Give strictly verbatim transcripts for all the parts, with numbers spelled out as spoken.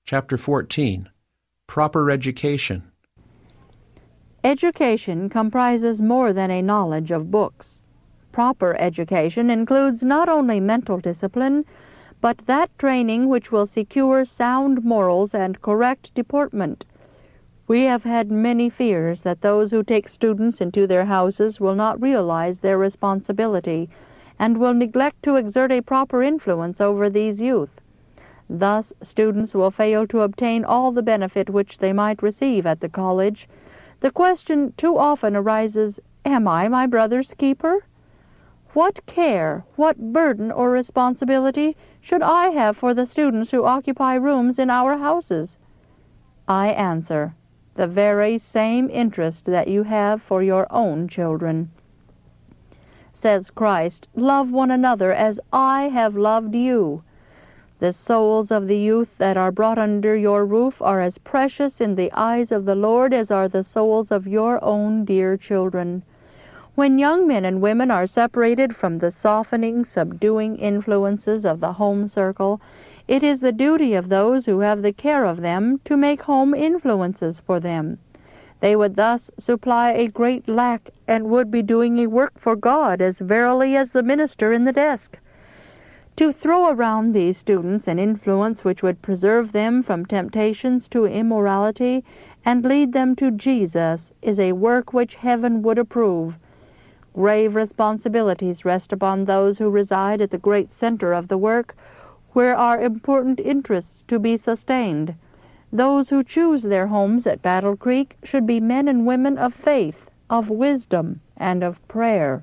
Chapter fourteen. Proper Education. Education comprises more than a knowledge of books. Proper education includes not only mental discipline, but that training which will secure sound morals and correct deportment. We have had many fears that those who take students into their houses will not realize their responsibility and will neglect to exert a proper influence over these youth. Thus, students will fail to obtain all the benefit which they might receive at the college. The question too often arises, am I my brother's keeper? What care, what burden or responsibility should I have for the students who occupy rooms in our houses? I answer, the very same interest that you have for your own children. Says Christ, love one another as I have loved you. The souls of the youth that are brought under your roof are as precious in the eyes of the Lord as are the souls of your own dear children. When young men and women are separated from the softening, subduing influences of the home circle, it is the duty of those who have the care of them to make home influences for them. They would thus supply a great lack and would be doing a work for God as verily as the minister in the desk. To throw around these students an influence which would preserve them from temptations to immorality and lead them to Jesus is a work which heaven would approve. Grave responsibilities rest upon those who reside at the great center of the work, where are important interests to be sustained. Those who choose their homes at Battle Creek should be men and women of faith, of wisdom, and of prayer.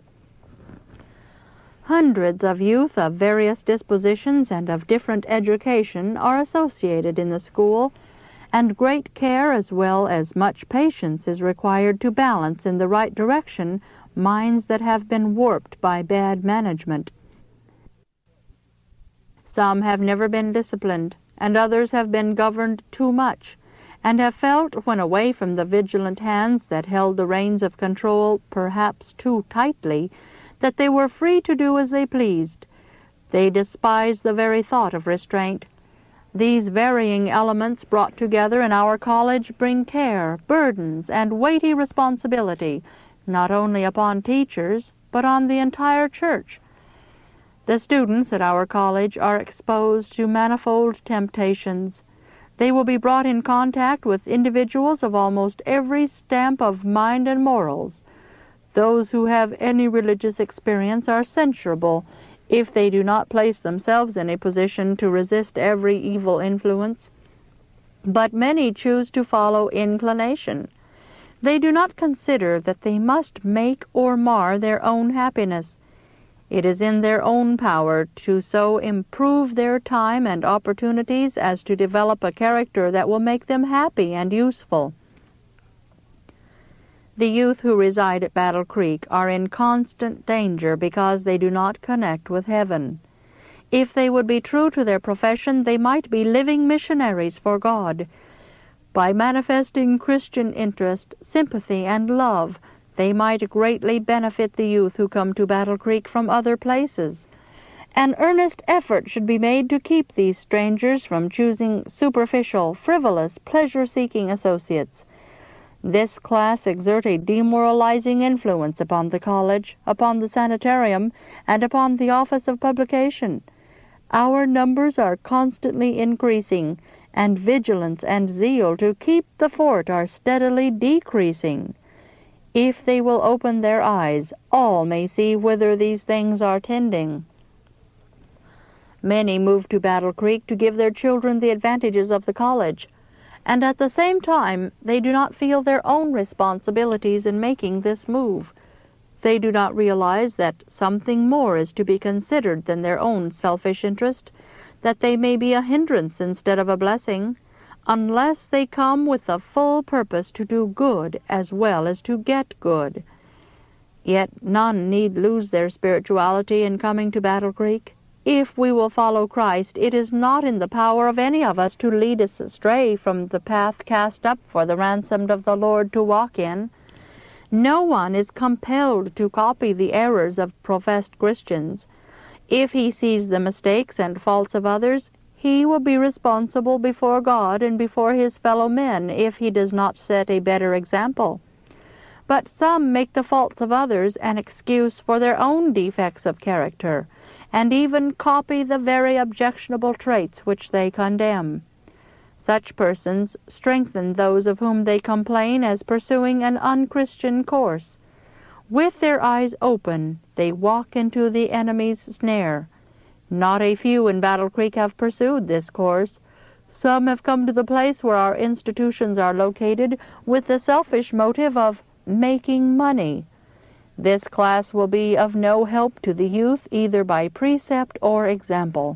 Hundreds of youth of various dispositions and of different education are associated in the school, and great care as well as much patience is required to balance in the right direction minds that have been warped by bad management. Some have never been disciplined, and others have been governed too much, and have felt, when away from the vigilant hands that held the reins of control perhaps too tightly, that they were free to do as they pleased. They despised the very thought of restraint. These varying elements brought together in our college bring care, burdens, and weighty responsibility, not only upon teachers, but on the entire church. The students at our college are exposed to manifold temptations. They will be brought in contact with individuals of almost every stamp of mind and morals. Those who have any religious experience are censurable if they do not place themselves in a position to resist every evil influence. But many choose to follow inclination. They do not consider that they must make or mar their own happiness. It is in their own power to so improve their time and opportunities as to develop a character that will make them happy and useful. The youth who reside at Battle Creek are in constant danger because they do not connect with heaven. If they would be true to their profession, they might be living missionaries for God. By manifesting Christian interest, sympathy, and love, they might greatly benefit the youth who come to Battle Creek from other places. An earnest effort should be made to keep these strangers from choosing superficial, frivolous, pleasure-seeking associates. This class exert a demoralizing influence upon the college, upon the sanitarium, and upon the office of publication. Our numbers are constantly increasing, and vigilance and zeal to keep the fort are steadily decreasing. If they will open their eyes, all may see whither these things are tending. Many move to Battle Creek to give their children the advantages of the college, and at the same time they do not feel their own responsibilities in making this move. They do not realize that something more is to be considered than their own selfish interest, that they may be a hindrance instead of a blessing, unless they come with the full purpose to do good as well as to get good. Yet none need lose their spirituality in coming to Battle Creek. If we will follow Christ, it is not in the power of any of us to lead us astray from the path cast up for the ransomed of the Lord to walk in. No one is compelled to copy the errors of professed Christians. If he sees the mistakes and faults of others, he will be responsible before God and before his fellow men if he does not set a better example. But some make the faults of others an excuse for their own defects of character, and even copy the very objectionable traits which they condemn. Such persons strengthen those of whom they complain as pursuing an unchristian course. With their eyes open, they walk into the enemy's snare. Not a few in Battle Creek have pursued this course. Some have come to the place where our institutions are located with the selfish motive of making money. This class will be of no help to the youth either by precept or example.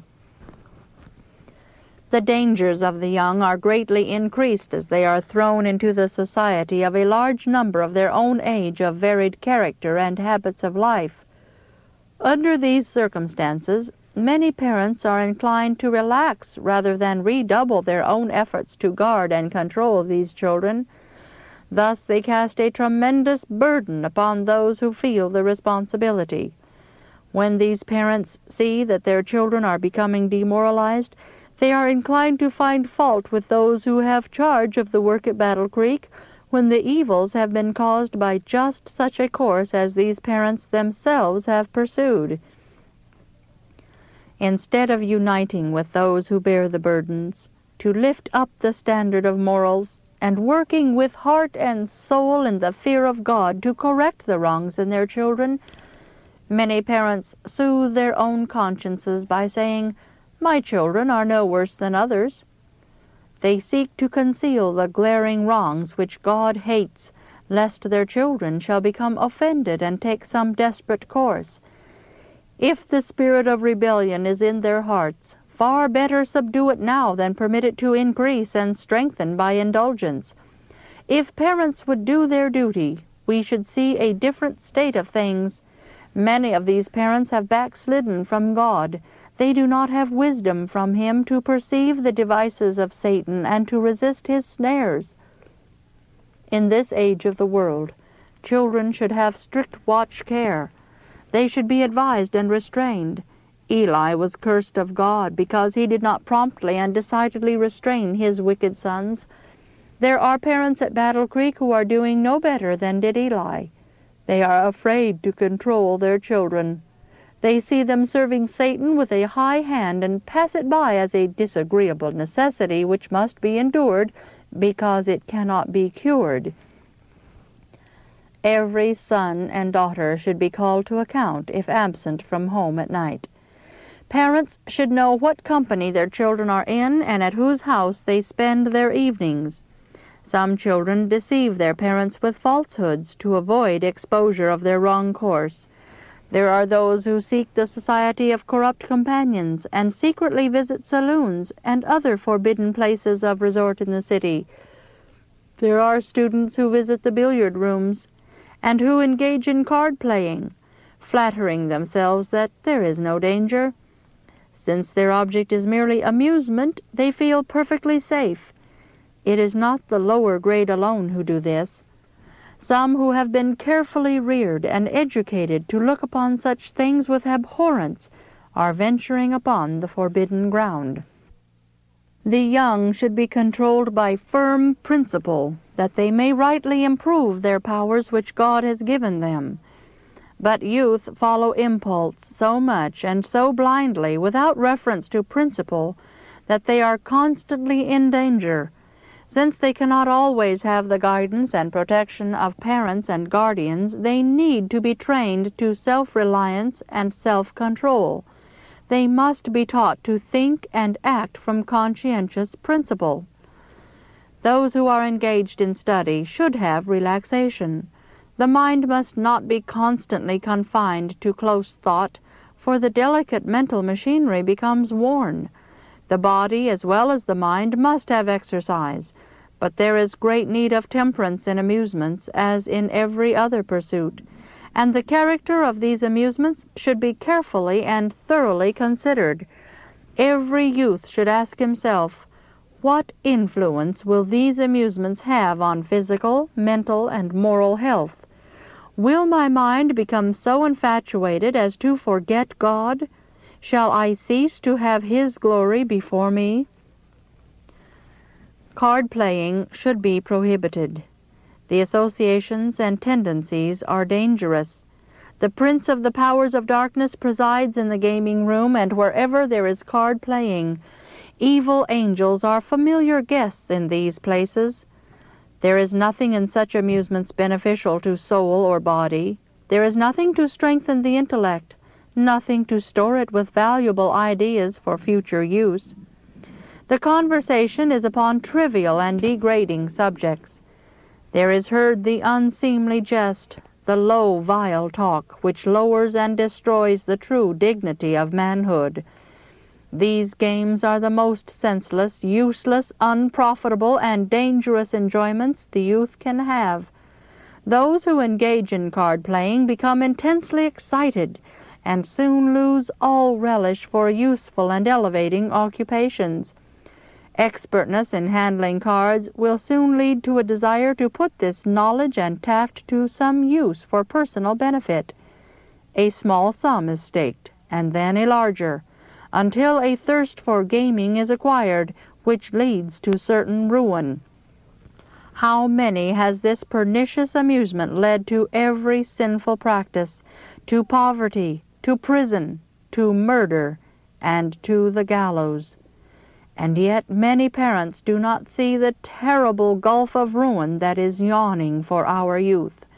The dangers of the young are greatly increased as they are thrown into the society of a large number of their own age of varied character and habits of life. Under these circumstances, many parents are inclined to relax rather than redouble their own efforts to guard and control these children. Thus they cast a tremendous burden upon those who feel the responsibility. When these parents see that their children are becoming demoralized, they are inclined to find fault with those who have charge of the work at Battle Creek, when the evils have been caused by just such a course as these parents themselves have pursued. Instead of uniting with those who bear the burdens, to lift up the standard of morals, and working with heart and soul in the fear of God to correct the wrongs in their children, many parents soothe their own consciences by saying, "My children are no worse than others." They seek to conceal the glaring wrongs which God hates, lest their children shall become offended and take some desperate course. If the spirit of rebellion is in their hearts, far better subdue it now than permit it to increase and strengthen by indulgence. If parents would do their duty, we should see a different state of things. Many of these parents have backslidden from God. They do not have wisdom from him to perceive the devices of Satan and to resist his snares. In this age of the world, children should have strict watch care. They should be advised and restrained. Eli was cursed of God because he did not promptly and decidedly restrain his wicked sons. There are parents at Battle Creek who are doing no better than did Eli. They are afraid to control their children. They see them serving Satan with a high hand and pass it by as a disagreeable necessity which must be endured because it cannot be cured. Every son and daughter should be called to account if absent from home at night. Parents should know what company their children are in and at whose house they spend their evenings. Some children deceive their parents with falsehoods to avoid exposure of their wrong course. There are those who seek the society of corrupt companions and secretly visit saloons and other forbidden places of resort in the city. There are students who visit the billiard rooms and who engage in card playing, flattering themselves that there is no danger. Since their object is merely amusement, they feel perfectly safe. It is not the lower grade alone who do this. Some who have been carefully reared and educated to look upon such things with abhorrence are venturing upon the forbidden ground. The young should be controlled by firm principle, that they may rightly improve their powers which God has given them. But youth follow impulse so much and so blindly without reference to principle that they are constantly in danger. Since they cannot always have the guidance and protection of parents and guardians, they need to be trained to self-reliance and self-control. They must be taught to think and act from conscientious principle. Those who are engaged in study should have relaxation. The mind must not be constantly confined to close thought, for the delicate mental machinery becomes worn. The body as well as the mind must have exercise, but there is great need of temperance in amusements as in every other pursuit, and the character of these amusements should be carefully and thoroughly considered. Every youth should ask himself, what influence will these amusements have on physical, mental, and moral health? Will my mind become so infatuated as to forget God? Shall I cease to have his glory before me? Card playing should be prohibited. The associations and tendencies are dangerous. The prince of the powers of darkness presides in the gaming room, and wherever there is card playing, evil angels are familiar guests in these places. There is nothing in such amusements beneficial to soul or body. There is nothing to strengthen the intellect, nothing to store it with valuable ideas for future use. The conversation is upon trivial and degrading subjects. There is heard the unseemly jest, the low, vile talk, which lowers and destroys the true dignity of manhood. These games are the most senseless, useless, unprofitable, and dangerous enjoyments the youth can have. Those who engage in card-playing become intensely excited, and soon lose all relish for useful and elevating occupations. Expertness in handling cards will soon lead to a desire to put this knowledge and tact to some use for personal benefit. A small sum is staked, and then a larger, until a thirst for gaming is acquired, which leads to certain ruin. How many has this pernicious amusement led to every sinful practice, to poverty, to prison, to murder, and to the gallows? And yet many parents do not see the terrible gulf of ruin that is yawning for our youth.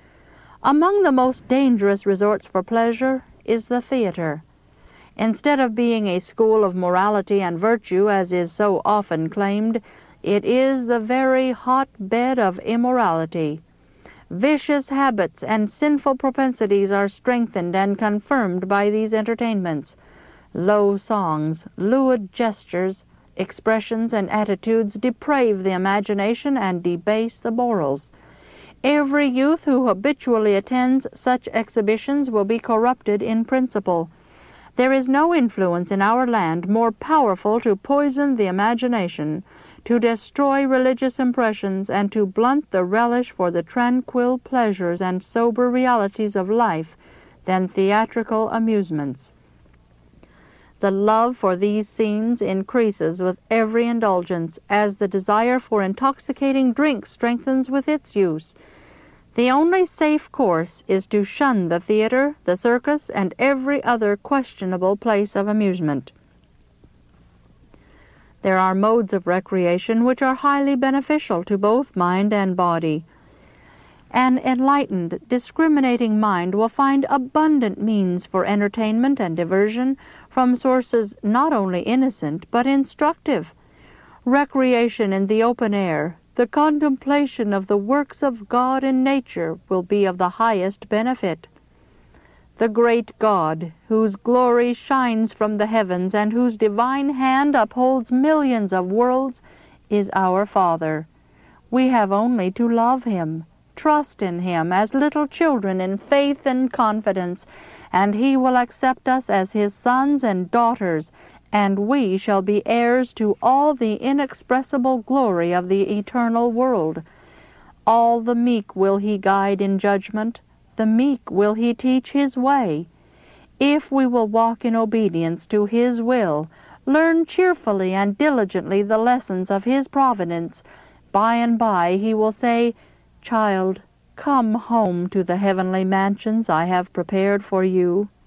Among the most dangerous resorts for pleasure is the theater. Instead of being a school of morality and virtue, as is so often claimed, it is the very hot-bed of immorality. Vicious habits and sinful propensities are strengthened and confirmed by these entertainments. Low songs, lewd gestures, expressions, and attitudes deprave the imagination and debase the morals. Every youth who habitually attends such exhibitions will be corrupted in principle. There is no influence in our land more powerful to poison the imagination, to destroy religious impressions, and to blunt the relish for the tranquil pleasures and sober realities of life than theatrical amusements. The love for these scenes increases with every indulgence, as the desire for intoxicating drink strengthens with its use. The only safe course is to shun the theater, the circus, and every other questionable place of amusement. There are modes of recreation which are highly beneficial to both mind and body. An enlightened, discriminating mind will find abundant means for entertainment and diversion from sources not only innocent but instructive. Recreation in the open air, the contemplation of the works of God in nature, will be of the highest benefit. The great God, whose glory shines from the heavens and whose divine hand upholds millions of worlds, is our Father. We have only to love Him, trust in Him as little children in faith and confidence, and He will accept us as His sons and daughters, and we shall be heirs to all the inexpressible glory of the eternal world. All the meek will He guide in judgment, the meek will He teach His way. If we will walk in obedience to His will, learn cheerfully and diligently the lessons of His providence, by and by He will say, "Child, come home to the heavenly mansions I have prepared for you."